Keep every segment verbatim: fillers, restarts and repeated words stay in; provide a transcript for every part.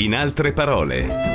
In altre parole.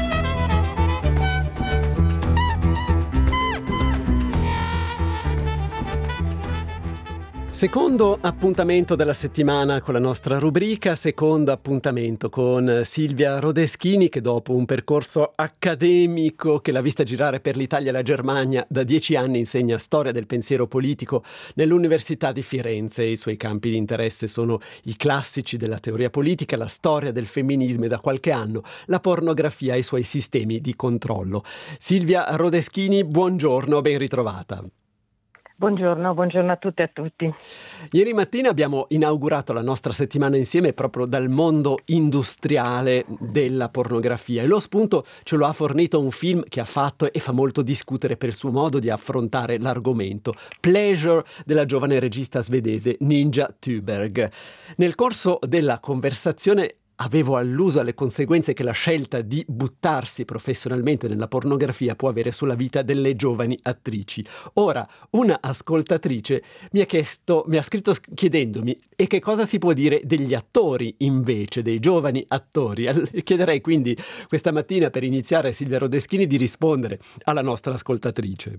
Secondo appuntamento della settimana con la nostra rubrica, secondo appuntamento con Silvia Rodeschini, che dopo un percorso accademico che l'ha vista girare per l'Italia e la Germania, da dieci anni insegna storia del pensiero politico nell'Università di Firenze. I suoi campi di interesse sono i classici della teoria politica, la storia del femminismo e da qualche anno la pornografia e i suoi sistemi di controllo. Silvia Rodeschini, buongiorno, ben ritrovata. Buongiorno, buongiorno a tutte e a tutti. Ieri mattina abbiamo inaugurato la nostra settimana insieme proprio dal mondo industriale della pornografia e lo spunto ce lo ha fornito un film che ha fatto e fa molto discutere per il suo modo di affrontare l'argomento, Pleasure, della giovane regista svedese Ninja Thuberg. Nel corso della conversazione avevo alluso alle conseguenze che la scelta di buttarsi professionalmente nella pornografia può avere sulla vita delle giovani attrici. Ora, una ascoltatrice mi ha chiesto, mi ha scritto chiedendomi e che cosa si può dire degli attori invece, dei giovani attori. Chiederei quindi questa mattina, per iniziare, a Silvia Rodeschini di rispondere alla nostra ascoltatrice.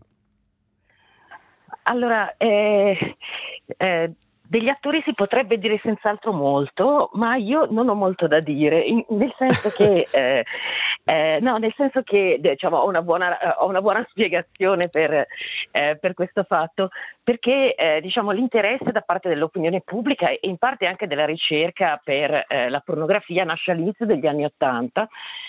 Allora, eh, eh, degli attori si potrebbe dire senz'altro molto, ma io non ho molto da dire, in, nel senso che eh, eh, no, nel senso che diciamo ho una buona ho una buona spiegazione per, eh, per questo fatto, perché eh, diciamo l'interesse da parte dell'opinione pubblica e in parte anche della ricerca per eh, la pornografia nasce all'inizio degli anni Ottanta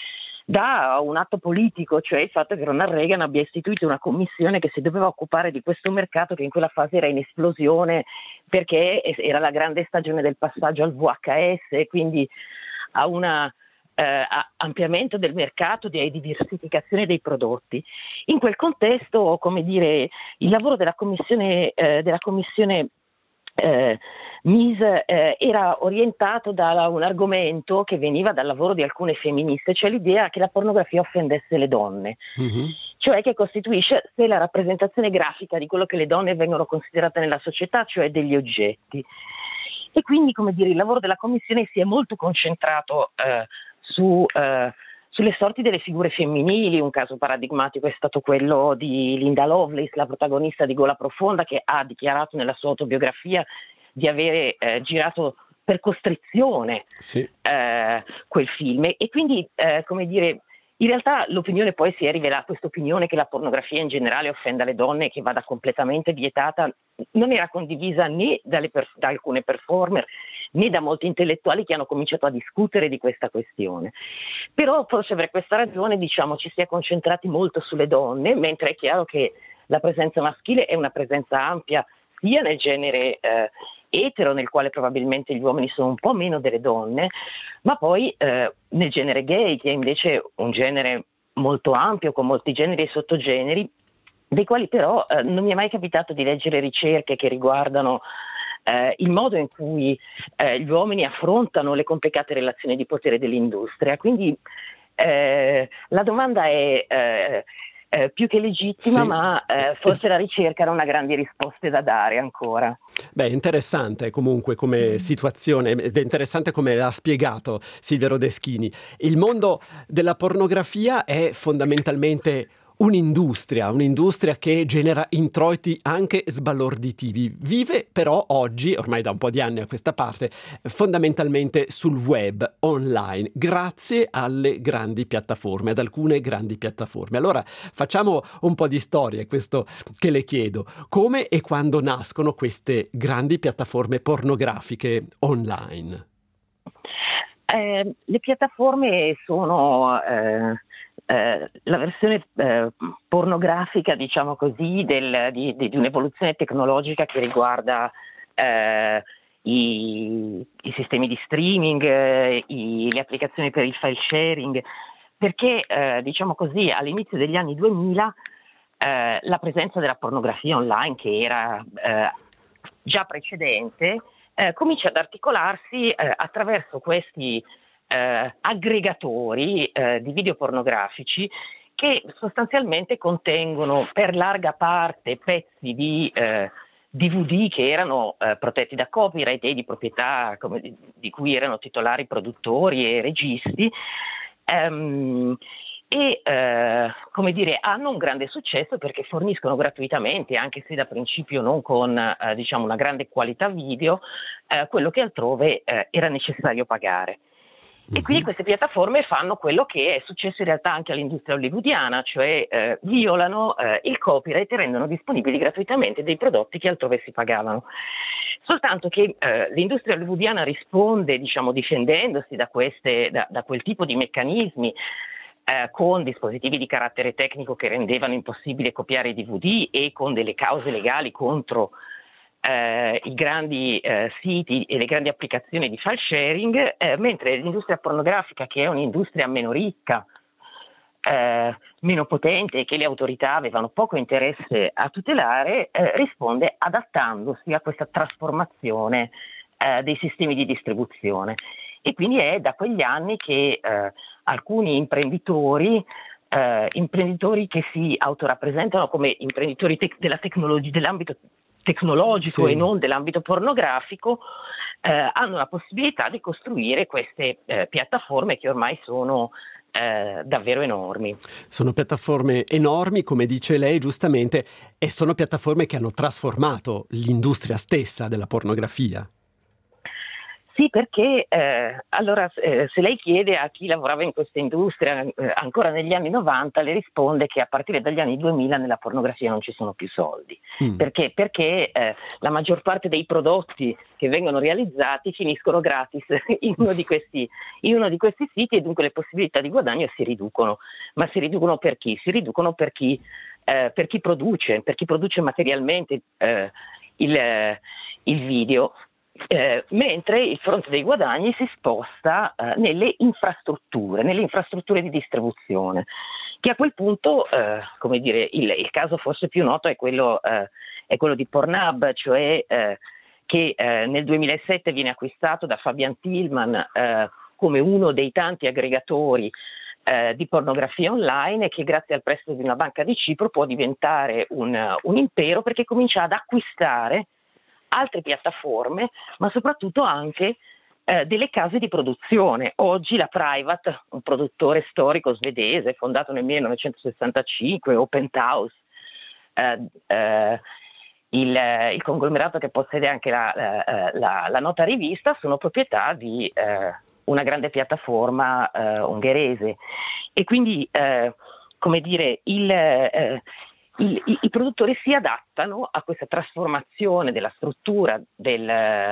da un atto politico, cioè il fatto che Ronald Reagan abbia istituito una commissione che si doveva occupare di questo mercato che in quella fase era in esplosione perché era la grande stagione del passaggio al V H S e quindi a un eh, ampliamento del mercato e di diversificazione dei prodotti. In quel contesto, come dire, il lavoro della commissione eh, della commissione Eh, Mise eh, era orientato da un argomento che veniva dal lavoro di alcune femministe, cioè l'idea che la pornografia offendesse le donne, mm-hmm. cioè che costituisce se la rappresentazione grafica di quello che le donne vengono considerate nella società, cioè degli oggetti. E quindi, come dire, il lavoro della commissione si è molto concentrato eh, su eh, sulle sorti delle figure femminili. Un caso paradigmatico è stato quello di Linda Lovelace, la protagonista di Gola Profonda, che ha dichiarato nella sua autobiografia di avere eh, girato per costrizione sì. eh, quel film. E quindi, eh, come dire, in realtà l'opinione poi si è rivelata, questa opinione che la pornografia in generale offenda le donne e che vada completamente vietata, non era condivisa né dalle per, da alcune performer né da molti intellettuali che hanno cominciato a discutere di questa questione. Però forse per questa ragione, diciamo, ci si è concentrati molto sulle donne, mentre è chiaro che la presenza maschile è una presenza ampia sia nel genere eh, etero, nel quale probabilmente gli uomini sono un po' meno delle donne, ma poi eh, nel genere gay, che è invece un genere molto ampio, con molti generi e sottogeneri, dei quali però eh, non mi è mai capitato di leggere ricerche che riguardano Eh, il modo in cui eh, gli uomini affrontano le complicate relazioni di potere dell'industria. Quindi eh, la domanda è eh, eh, più che legittima, sì. ma eh, forse la ricerca non ha grandi risposte da dare ancora. Beh, interessante comunque come situazione ed è interessante come l'ha spiegato Silvia Rodeschini. Il mondo della pornografia è fondamentalmente un'industria, un'industria che genera introiti anche sbalorditivi. Vive però oggi, ormai da un po' di anni a questa parte, fondamentalmente sul web, online, grazie alle grandi piattaforme, ad alcune grandi piattaforme. Allora facciamo un po' di storia, è questo che le chiedo. Come e quando nascono queste grandi piattaforme pornografiche online? Eh, le piattaforme sono eh, eh, la versione eh, pornografica, diciamo così, del, di, di, di un'evoluzione tecnologica che riguarda eh, i, i sistemi di streaming, eh, i, le applicazioni per il file sharing, perché eh, diciamo così all'inizio degli anni duemila eh, la presenza della pornografia online, che era eh, già precedente, Eh, comincia ad articolarsi eh, attraverso questi eh, aggregatori eh, di video pornografici che sostanzialmente contengono per larga parte pezzi di, eh, D V D che erano eh, protetti da copyright e di proprietà come, di, di cui erano titolari produttori e registi. Um, e eh, come dire, hanno un grande successo perché forniscono gratuitamente, anche se da principio non con eh, diciamo una grande qualità video, eh, quello che altrove eh, era necessario pagare. E quindi queste piattaforme fanno quello che è successo in realtà anche all'industria hollywoodiana, cioè eh, violano eh, il copyright e rendono disponibili gratuitamente dei prodotti che altrove si pagavano. Soltanto che eh, l'industria hollywoodiana risponde, diciamo, difendendosi da, queste, da, da quel tipo di meccanismi, eh, con dispositivi di carattere tecnico che rendevano impossibile copiare i D V D e con delle cause legali contro Eh, i grandi eh, siti e le grandi applicazioni di file sharing, eh, mentre l'industria pornografica, che è un'industria meno ricca, eh, meno potente e che le autorità avevano poco interesse a tutelare, eh, risponde adattandosi a questa trasformazione eh, dei sistemi di distribuzione. E quindi è da quegli anni che eh, alcuni imprenditori eh, imprenditori che si autorappresentano come imprenditori tec- della tecnologia, dell'ambito tecnologico sì. e non dell'ambito pornografico, eh, hanno la possibilità di costruire queste eh, piattaforme che ormai sono eh, davvero enormi. Sono piattaforme enormi, come dice lei giustamente, e sono piattaforme che hanno trasformato l'industria stessa della pornografia. Sì, perché eh, allora eh, se lei chiede a chi lavorava in questa industria eh, ancora negli anni novanta, le risponde che a partire dagli anni duemila nella pornografia non ci sono più soldi. Mm. Perché? Perché eh, la maggior parte dei prodotti che vengono realizzati finiscono gratis in uno di questi, in uno di questi siti, e dunque le possibilità di guadagno si riducono. Ma si riducono per chi? Si riducono per chi, eh, per chi produce, per chi produce materialmente eh, il, eh, il video. Eh, mentre il fronte dei guadagni si sposta eh, nelle infrastrutture, nelle infrastrutture di distribuzione, che a quel punto, eh, come dire, il, il caso forse più noto è quello, eh, è quello di Pornhub, cioè eh, che eh, nel duemilasette viene acquistato da Fabian Tillman eh, come uno dei tanti aggregatori eh, di pornografia online, e che grazie al prestito di una banca di Cipro può diventare un, un impero, perché comincia ad acquistare altre piattaforme, ma soprattutto anche eh, delle case di produzione. Oggi la Private, un produttore storico svedese fondato nel millenovecentosessantacinque, o Penthouse, eh, eh, il, il conglomerato che possiede anche la, la, la, la nota rivista, sono proprietà di eh, una grande piattaforma eh, ungherese. E quindi, eh, come dire, il... Eh, I, i, i produttori si adattano a questa trasformazione della struttura del,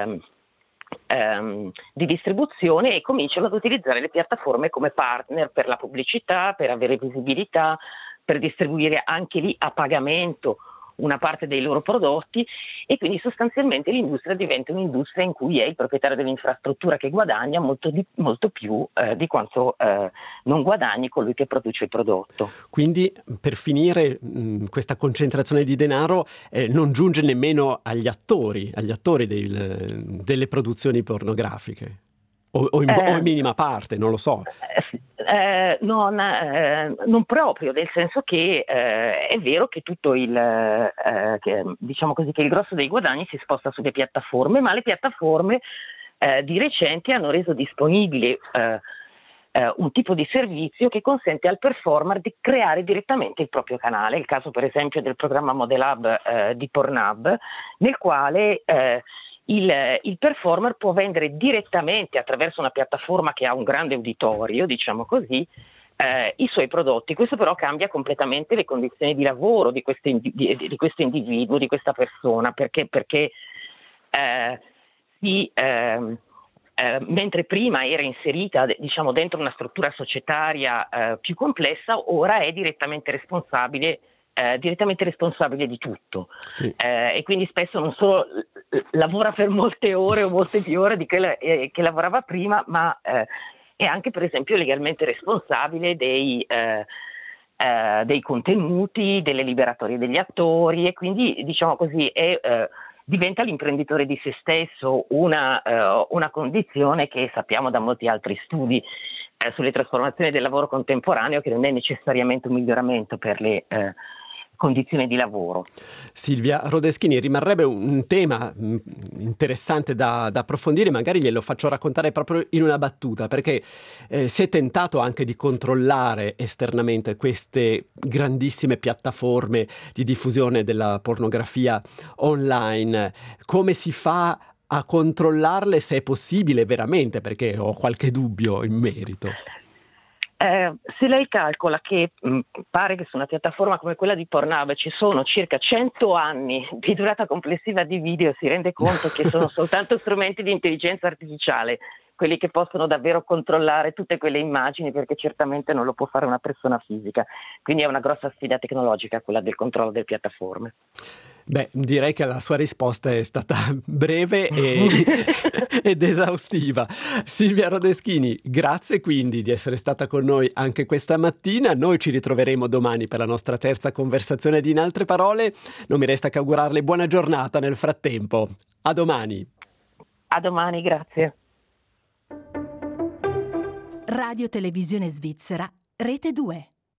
ehm, di distribuzione, e cominciano ad utilizzare le piattaforme come partner per la pubblicità, per avere visibilità, per distribuire anche lì a pagamento una parte dei loro prodotti, e quindi sostanzialmente l'industria diventa un'industria in cui è il proprietario dell'infrastruttura che guadagna molto, di, molto più eh, di quanto eh, non guadagni colui che produce il prodotto. Quindi, per finire, mh, questa concentrazione di denaro eh, non giunge nemmeno agli attori, agli attori del, delle produzioni pornografiche, o, o, in, eh, o in minima parte, non lo so. Eh, non, eh, non proprio, nel senso che eh, è vero che tutto il eh, che, diciamo così, che il grosso dei guadagni si sposta sulle piattaforme, ma le piattaforme eh, di recente hanno reso disponibile eh, eh, un tipo di servizio che consente al performer di creare direttamente il proprio canale. Il caso per esempio del programma Model Hub eh, di Pornhub, nel quale eh, Il, il performer può vendere direttamente attraverso una piattaforma che ha un grande uditorio, diciamo così, eh, i suoi prodotti. Questo però cambia completamente le condizioni di lavoro di, queste, di, di questo individuo, di questa persona, perché, perché eh, si, eh, eh, mentre prima era inserita, diciamo, dentro una struttura societaria eh, più complessa, ora è direttamente responsabile Eh, direttamente responsabile di tutto, sì. eh, e quindi spesso non solo lavora per molte ore o molte più ore di quelle eh, che lavorava prima, ma eh, è anche per esempio legalmente responsabile dei, eh, eh, dei contenuti, delle liberatorie degli attori, e quindi diciamo così è, eh, diventa l'imprenditore di se stesso, una, eh, una condizione che sappiamo da molti altri studi eh, sulle trasformazioni del lavoro contemporaneo, che non è necessariamente un miglioramento per le eh, condizioni di lavoro. Silvia Rodeschini, rimarrebbe un tema mh, interessante da, da approfondire, magari glielo faccio raccontare proprio in una battuta, perché eh, si è tentato anche di controllare esternamente queste grandissime piattaforme di diffusione della pornografia online. Come si fa a controllarle, se è possibile veramente, perché ho qualche dubbio in merito? Eh, se lei calcola che mh, pare che su una piattaforma come quella di Pornhub ci sono circa cento anni di durata complessiva di video, si rende conto che sono soltanto strumenti di intelligenza artificiale quelli che possono davvero controllare tutte quelle immagini, perché certamente non lo può fare una persona fisica. Quindi è una grossa sfida tecnologica quella del controllo delle piattaforme. Beh, direi che la sua risposta è stata breve e, ed esaustiva. Silvia Rodeschini, grazie quindi di essere stata con noi anche questa mattina. Noi ci ritroveremo domani per la nostra terza conversazione di In Altre Parole. Non mi resta che augurarle buona giornata nel frattempo. A domani. A domani, grazie. Radio Televisione Svizzera, Rete due.